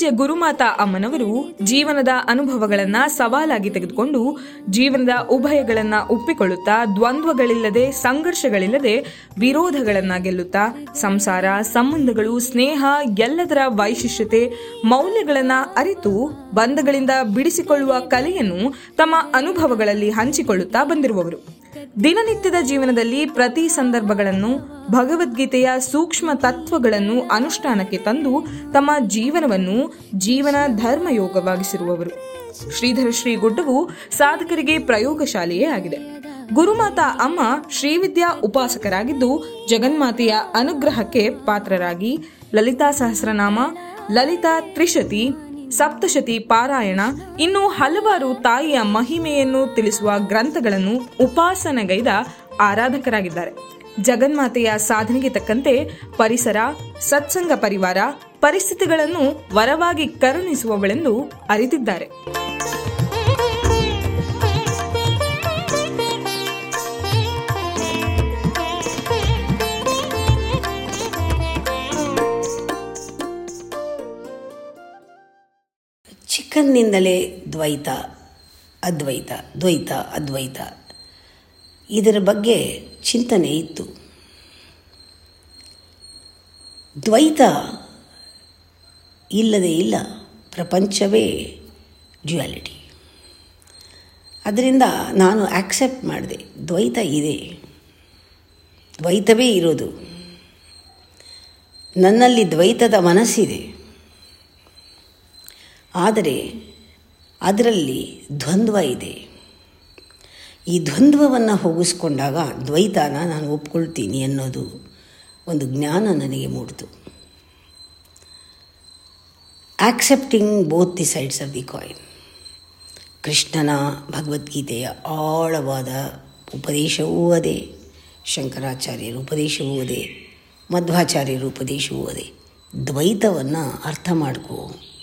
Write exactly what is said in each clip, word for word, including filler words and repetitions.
ಪೂಜ್ಯ ಗುರುಮಾತಾ ಅಮ್ಮನವರು ಜೀವನದ ಅನುಭವಗಳನ್ನ ಸವಾಲಾಗಿ ತೆಗೆದುಕೊಂಡು ಜೀವನದ ಉಭಯಗಳನ್ನ ಒಪ್ಪಿಕೊಳ್ಳುತ್ತಾ ದ್ವಂದ್ವಗಳಿಲ್ಲದೆ ಸಂಘರ್ಷಗಳಿಲ್ಲದೆ ವಿರೋಧಗಳನ್ನ ಗೆಲ್ಲುತ್ತಾ ಸಂಸಾರ ಸಂಬಂಧಗಳು ಸ್ನೇಹ ಎಲ್ಲದರ ವೈಶಿಷ್ಟ್ಯತೆ ಮೌಲ್ಯಗಳನ್ನ ಅರಿತು ಬಂಧಗಳಿಂದ ಬಿಡಿಸಿಕೊಳ್ಳುವ ಕಲೆಯನ್ನು ತಮ್ಮ ಅನುಭವಗಳಲ್ಲಿ ಹಂಚಿಕೊಳ್ಳುತ್ತಾ ಬಂದಿರುವವರು. ದಿನನಿತ್ಯದ ಜೀವನದಲ್ಲಿ ಪ್ರತಿ ಸಂದರ್ಭಗಳನ್ನು ಭಗವದ್ಗೀತೆಯ ಸೂಕ್ಷ್ಮ ತತ್ವಗಳನ್ನು ಅನುಷ್ಠಾನಕ್ಕೆ ತಂದು ತಮ್ಮ ಜೀವನವನ್ನು ಜೀವನ ಧರ್ಮಯೋಗವಾಗಿಸಿರುವವರು. ಶ್ರೀಧರ ಶ್ರೀ ಗುಡ್ಡವು ಸಾಧಕರಿಗೆ ಪ್ರಯೋಗಶಾಲೆಯೇ ಆಗಿದೆ. ಗುರುಮಾತಾ ಅಮ್ಮ ಶ್ರೀವಿದ್ಯಾ ಉಪಾಸಕರಾಗಿದ್ದು ಜಗನ್ಮಾತೆಯ ಅನುಗ್ರಹಕ್ಕೆ ಪಾತ್ರರಾಗಿ ಲಲಿತಾ ಸಹಸ್ರನಾಮ, ಲಲಿತಾ ತ್ರಿಶತಿ, ಸಪ್ತಶತಿ ಪಾರಾಯಣ ಇನ್ನು ಹಲವಾರು ತಾಯಿಯ ಮಹಿಮೆಯನ್ನು ತಿಳಿಸುವ ಗ್ರಂಥಗಳನ್ನು ಉಪಾಸನೆಗೈದ ಆರಾಧಕರಾಗಿದ್ದಾರೆ. ಜಗನ್ಮಾತೆಯ ಸಾಧನೆಗೆ ತಕ್ಕಂತೆ ಪರಿಸರ, ಸತ್ಸಂಗ ಪರಿವಾರ, ಪರಿಸ್ಥಿತಿಗಳನ್ನು ವರವಾಗಿ ಕರುಣಿಸುವವಳೆಂದು ಅರಿತಿದ್ದಾರೆ. ಚಿಕ್ಕಂದಿನಿಂದಲೇ ದ್ವೈತ ಅದ್ವೈತ ದ್ವೈತ ಅದ್ವೈತ ಇದರ ಬಗ್ಗೆ ಚಿಂತನೆ ಇತ್ತು. ದ್ವೈತ ಇಲ್ಲದೇ ಇಲ್ಲ, ಪ್ರಪಂಚವೇ ಡ್ಯುಯಾಲಿಟಿ. ಅದರಿಂದ ನಾನು ಆಕ್ಸೆಪ್ಟ್ ಮಾಡಿದೆ, ದ್ವೈತ ಇದೆ, ದ್ವೈತವೇ ಇರೋದು. ನನ್ನಲ್ಲಿ ದ್ವೈತದ ಮನಸ್ಸಿದೆ, ಆದರೆ ಅದರಲ್ಲಿ ದ್ವಂದ್ವ ಇದೆ. ಈ ದ್ವಂದ್ವವನ್ನು ಹೋಗಿಸ್ಕೊಂಡಾಗ ದ್ವೈತನ ನಾನು ಒಪ್ಕೊಳ್ತೀನಿ ಅನ್ನೋದು ಒಂದು ಜ್ಞಾನ ನನಗೆ ಮೂಡಿತು. Accepting both the sides of the coin. ಕೃಷ್ಣನ ಭಗವದ್ಗೀತೆಯ ಆಳವಾದ ಉಪದೇಶವೂ ಅದೇ, ಶಂಕರಾಚಾರ್ಯರ ಉಪದೇಶವೂ ಅದೇ, ಮಧ್ವಾಚಾರ್ಯರ ಉಪದೇಶವೂ ಅದೇ. ದ್ವೈತವನ್ನು ಅರ್ಥ ಮಾಡ್ಕೋ,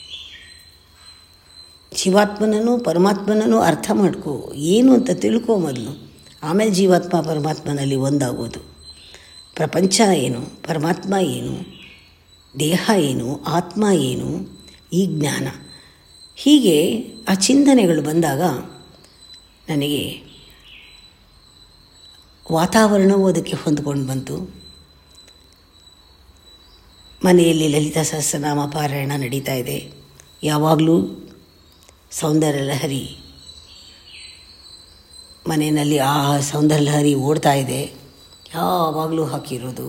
ಜೀವಾತ್ಮನೂ ಪರಮಾತ್ಮನೂ ಅರ್ಥ ಮಾಡ್ಕೋ, ಏನು ಅಂತ ತಿಳ್ಕೊ ಮೊದಲು, ಆಮೇಲೆ ಜೀವಾತ್ಮ ಪರಮಾತ್ಮನಲ್ಲಿ ಒಂದಾಗೋದು. ಪ್ರಪಂಚ ಏನು, ಪರಮಾತ್ಮ ಏನು, ದೇಹ ಏನು, ಆತ್ಮ ಏನು, ಈ ಜ್ಞಾನ. ಹೀಗೆ ಆ ಚಿಂತನೆಗಳು ಬಂದಾಗ ನನಗೆ ವಾತಾವರಣವೂ ಅದಕ್ಕೆ ಹೊಂದ್ಕೊಂಡು ಬಂತು. ಮನೆಯಲ್ಲಿ ಲಲಿತಾ ಸಹಸ್ರನಾಮ ಪಾರಾಯಣ ನಡೀತಾ ಇದೆ. ಯಾವಾಗಲೂ ಸೌಂದರ್ಯ ಲಹರಿ ಮನೆಯಲ್ಲಿ ಆ ಸೌಂದರ್ಯ ಲಹರಿ ಓಡ್ತಾ ಇದೆ, ಯಾವಾಗಲೂ ಹಾಕಿರೋದು.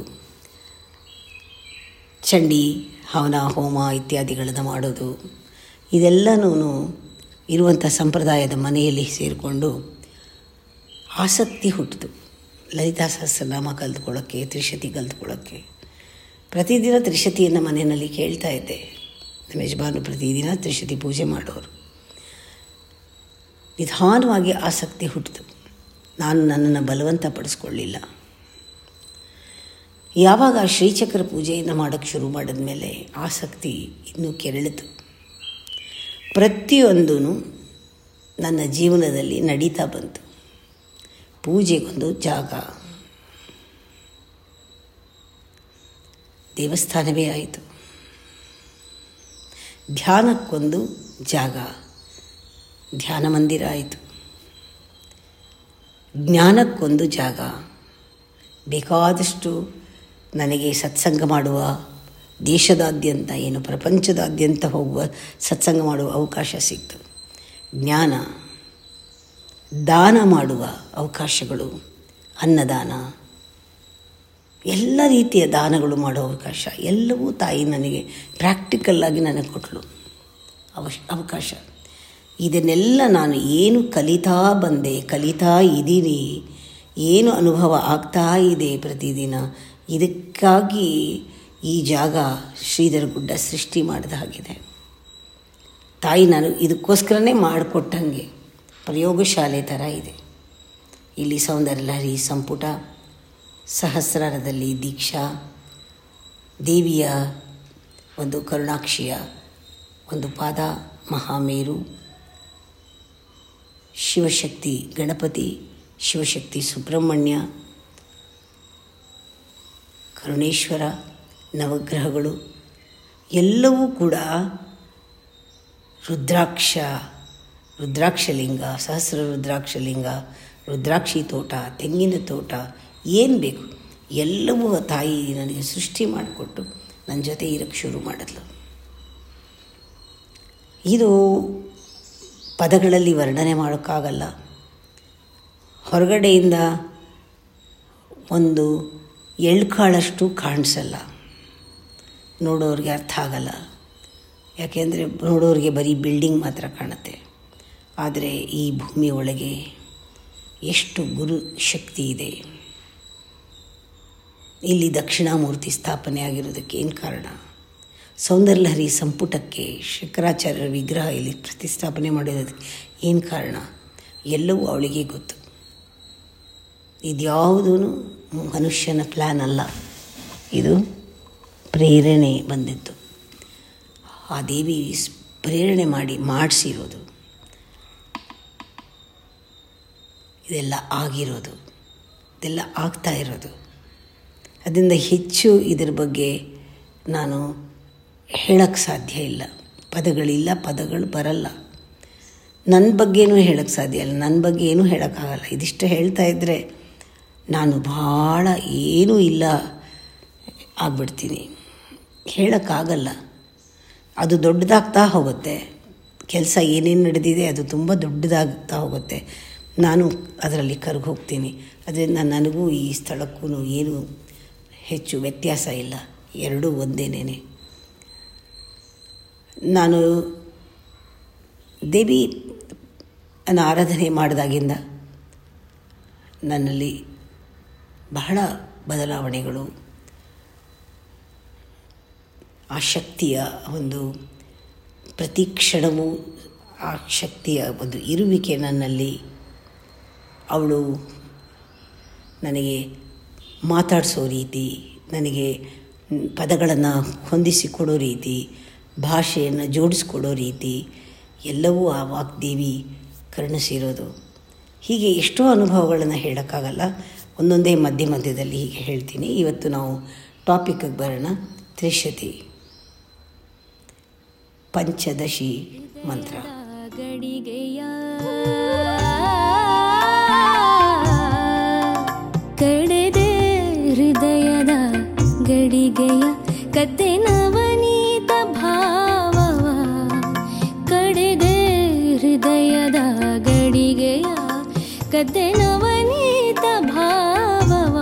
ಚಂಡಿ ಹವನ ಹೋಮ ಇತ್ಯಾದಿಗಳನ್ನು ಮಾಡೋದು, ಇದೆಲ್ಲನೂ ಇರುವಂಥ ಸಂಪ್ರದಾಯದ ಮನೆಯಲ್ಲಿ ಸೇರಿಕೊಂಡು ಆಸಕ್ತಿ ಹುಟ್ಟಿತು ಲಲಿತಾ ಸಹಸ್ರನಾಮ ಕಲಿತ್ಕೊಳ್ಳೋಕ್ಕೆ, ತ್ರಿಶತಿ ಕಲಿತ್ಕೊಳ್ಳೋಕ್ಕೆ. ಪ್ರತಿದಿನ ತ್ರಿಶತಿಯನ್ನು ಮನೆಯಲ್ಲಿ ಕೇಳ್ತಾ ಇದ್ದೆ. ನಮ್ಮ ಯಜಮಾನರು ಪ್ರತಿದಿನ ತ್ರಿಶತಿ ಪೂಜೆ ಮಾಡೋರು. ನಿಧಾನವಾಗಿ ಆಸಕ್ತಿ ಹುಟ್ಟಿತು. ನಾನು ನನ್ನನ್ನು ಬಲವಂತ ಪಡಿಸ್ಕೊಳ್ಳಿಲ್ಲ. ಯಾವಾಗ ಶ್ರೀಚಕ್ರ ಪೂಜೆಯನ್ನು ಮಾಡೋಕ್ಕೆ ಶುರು ಮಾಡಿದ ಮೇಲೆ ಆಸಕ್ತಿ ಇನ್ನೂ ಕೆರಳಿತು. ಪ್ರತಿಯೊಂದೂ ನನ್ನ ಜೀವನದಲ್ಲಿ ನಡೀತಾ ಬಂತು. ಪೂಜೆಗೊಂದು ಜಾಗ, ದೇವಸ್ಥಾನವೇ ಆಯಿತು. ಧ್ಯಾನಕ್ಕೊಂದು ಜಾಗ, ಧ್ಯಾನ ಮಂದಿರ ಆಯಿತು. ಜ್ಞಾನಕ್ಕೊಂದು ಜಾಗ, ಬೇಕಾದಷ್ಟು ನನಗೆ ಸತ್ಸಂಗ ಮಾಡುವ, ದೇಶದಾದ್ಯಂತ ಏನು ಪ್ರಪಂಚದಾದ್ಯಂತ ಹೋಗುವ ಸತ್ಸಂಗ ಮಾಡುವ ಅವಕಾಶ ಸಿಕ್ತು. ಜ್ಞಾನ, ದಾನ ಮಾಡುವ ಅವಕಾಶಗಳು, ಅನ್ನದಾನ, ಎಲ್ಲ ರೀತಿಯ ದಾನಗಳು ಮಾಡೋ ಅವಕಾಶ, ಎಲ್ಲವೂ ತಾಯಿ ನನಗೆ ಪ್ರಾಕ್ಟಿಕಲ್ಲಾಗಿ ನನಗೆ ಕೊಟ್ಟಳು ಅವಶ್ ಅವಕಾಶ. ಇದನ್ನೆಲ್ಲ ನಾನು ಏನು ಕಲಿತಾ ಬಂದೆ, ಕಲಿತಾ ಇದ್ದೀನಿ, ಏನು ಅನುಭವ ಆಗ್ತಾ ಇದೆ ಪ್ರತಿದಿನ, ಇದಕ್ಕಾಗಿ ಈ ಜಾಗ ಶ್ರೀಧರ ಗುಡ್ಡ ಸೃಷ್ಟಿ ಮಾಡಿದ ಹಾಗಿದೆ. ತಾಯಿ ನಾನು ಇದಕ್ಕೋಸ್ಕರನೇ ಮಾಡಿಕೊಟ್ಟಂಗೆ ಪ್ರಯೋಗಶಾಲೆ ಥರ ಇದೆ. ಇಲ್ಲಿ ಸೌಂದರ್ಯ ಲಹರಿ ಸಂಪುಟ, ಸಹಸ್ರಾರದಲ್ಲಿ ದೀಕ್ಷಾ, ದೇವಿಯ ಒಂದು ಕರುಣಾಕ್ಷಿಯ ಒಂದು ಪಾದ ಮಹಾಮೇರು, ಶಿವಶಕ್ತಿ ಗಣಪತಿ, ಶಿವಶಕ್ತಿ ಸುಬ್ರಹ್ಮಣ್ಯ, ಕರುಣೇಶ್ವರ, ನವಗ್ರಹಗಳು ಎಲ್ಲವೂ ಕೂಡ ರುದ್ರಾಕ್ಷ ರುದ್ರಾಕ್ಷಲಿಂಗ, ಸಹಸ್ರ ರುದ್ರಾಕ್ಷಲಿಂಗ, ರುದ್ರಾಕ್ಷಿ ತೋಟ, ತೆಂಗಿನ ತೋಟ, ಏನು ಬೇಕು ಎಲ್ಲವೂ ತಾಯಿ ನನಗೆ ಸೃಷ್ಟಿ ಮಾಡಿಕೊಟ್ಟು ನನ್ನ ಜೊತೆ ಇರೋಕ್ಕೆ ಶುರು ಮಾಡಿದ್ಲು. ಇದು ಪದಗಳಲ್ಲಿ ವರ್ಣನೆ ಮಾಡೋಕ್ಕಾಗಲ್ಲ. ಹೊರಗಡೆಯಿಂದ ಒಂದು ಎಳ್ಕಾಳಷ್ಟು ಕಾಣಿಸಲ್ಲ, ನೋಡೋರಿಗೆ ಅರ್ಥ ಆಗಲ್ಲ. ಯಾಕೆಂದರೆ ನೋಡೋರಿಗೆ ಬರೀ ಬಿಲ್ಡಿಂಗ್ ಮಾತ್ರ ಕಾಣುತ್ತೆ. ಆದರೆ ಈ ಭೂಮಿ ಒಳಗೆ ಎಷ್ಟು ಗುರು ಶಕ್ತಿ ಇದೆ. ಇಲ್ಲಿ ದಕ್ಷಿಣಾಮೂರ್ತಿ ಸ್ಥಾಪನೆ ಆಗಿರೋದಕ್ಕೆ ಏನು ಕಾರಣ? ಸೌಂದರ್ಯಲಹರಿ ಸಂಪುಟಕ್ಕೆ ಶಂಕರಾಚಾರ್ಯರ ವಿಗ್ರಹ ಇಲ್ಲಿ ಪ್ರತಿಷ್ಠಾಪನೆ ಮಾಡಿರೋದಕ್ಕೆ ಏನು ಕಾರಣ? ಎಲ್ಲವೂ ಅವಳಿಗೆ ಗೊತ್ತು. ಇದ್ಯಾವುದೂ ಮನುಷ್ಯನ ಪ್ಲ್ಯಾನ್ ಅಲ್ಲ, ಇದು ಪ್ರೇರಣೆ ಬಂದಿದ್ದು. ಆ ದೇವಿ ಪ್ರೇರಣೆ ಮಾಡಿ ಮಾಡಿಸಿರೋದು, ಇದೆಲ್ಲ ಆಗಿರೋದು, ಇದೆಲ್ಲ ಆಗ್ತಾ ಇರೋದು. ಅದರಿಂದ ಹೆಚ್ಚು ಇದರ ಬಗ್ಗೆ ನಾನು ಹೇಳೋಕ್ಕೆ ಸಾಧ್ಯ ಇಲ್ಲ. ಪದಗಳಿಲ್ಲ, ಪದಗಳು ಬರಲ್ಲ. ನನ್ನ ಬಗ್ಗೆನೂ ಹೇಳೋಕ್ಕೆ ಸಾಧ್ಯ ಇಲ್ಲ, ನನ್ನ ಬಗ್ಗೆ ಏನೂ ಹೇಳೋಕ್ಕಾಗಲ್ಲ. ಇದಿಷ್ಟು ಹೇಳ್ತಾ ಇದ್ದರೆ ನಾನು ಭಾಳ ಏನೂ ಇಲ್ಲ ಆಗ್ಬಿಡ್ತೀನಿ. ಹೇಳೋಕ್ಕಾಗಲ್ಲ. ಅದು ದೊಡ್ಡದಾಗ್ತಾ ಹೋಗುತ್ತೆ. ಕೆಲಸ ಏನೇನು ನಡೆದಿದೆ ಅದು ತುಂಬ ದೊಡ್ಡದಾಗ್ತಾ ಹೋಗುತ್ತೆ. ನಾನು ಅದರಲ್ಲಿ ಕರಗಿ ಹೋಗ್ತೀನಿ. ಅದರಿಂದ ನನಗೂ ಈ ಸ್ಥಳಕ್ಕೂ ಏನು ಹೆಚ್ಚು ವ್ಯತ್ಯಾಸ ಇಲ್ಲ, ಎರಡೂ ಒಂದೇನೇ. ನಾನು ದೇವಿ ಅನ್ನು ಆರಾಧನೆ ಮಾಡಿದಾಗಿಂದ ನನ್ನಲ್ಲಿ ಬಹಳ ಬದಲಾವಣೆಗಳು, ಆ ಶಕ್ತಿಯ ಒಂದು ಪ್ರತಿ ಕ್ಷಣವೂ ಆ ಶಕ್ತಿಯ ಒಂದು ಇರುವಿಕೆ ನನ್ನಲ್ಲಿ. ಅವಳು ನನಗೆ ಮಾತಾಡಿಸೋ ರೀತಿ, ನನಗೆ ಪದಗಳನ್ನು ಹೊಂದಿಸಿಕೊಡೋ ರೀತಿ, ಭಾಷೆಯನ್ನು ಜೋಡಿಸ್ಕೊಡೋ ರೀತಿ ಎಲ್ಲವೂ ಆ ವಾಗ್ದೇವಿ ಕರುಣಿಸಿರೋದು. ಹೀಗೆ ಎಷ್ಟೋ ಅನುಭವಗಳನ್ನು ಹೇಳೋಕ್ಕಾಗಲ್ಲ, ಒಂದೊಂದೇ ಮಧ್ಯ ಮಧ್ಯದಲ್ಲಿ ಹೀಗೆ ಹೇಳ್ತೀನಿ. ಇವತ್ತು ನಾವು ಟಾಪಿಕ್ಗೆ ಬರೋಣ. ತ್ರಿಶತಿ ಪಂಚದಶಿ ಮಂತ್ರ. ಗಡಿಗೆಯ ಕಡೆದೆ ಹೃದಯದ ಗಡಿಗೆಯ ಕತ್ತೆ ನವನೀತ ಭಾವವ, ಕಡೆದೆ ಹೃದಯದ ಗಡಿಗೆಯ ಕತ್ತೆ ನವನೀತ ಭಾವವ,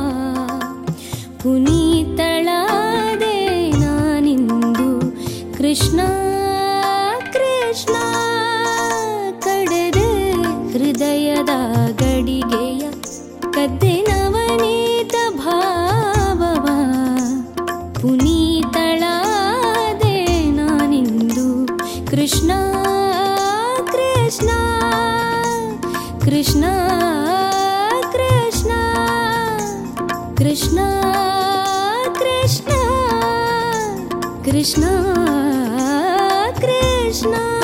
ಪುನೀತಳಾದೆ ನಾನಿಂದು ಕೃಷ್ಣ ಕೃಷ್ಣ, ಕಡೆದೆ ಹೃದಯದ ಗಡಿಗೆಯ ಕದ್ದೆ ನವನೀತ ಭಾವವ, ಪುನೀತಳಾದೆ ನಾನಿಂದು ಕೃಷ್ಣ ಕೃಷ್ಣ ಕೃಷ್ಣ ಕೃಷ್ಣ ಕೃಷ್ಣ ಕೃಷ್ಣ ಕೃಷ್ಣ ಕೃಷ್ಣ.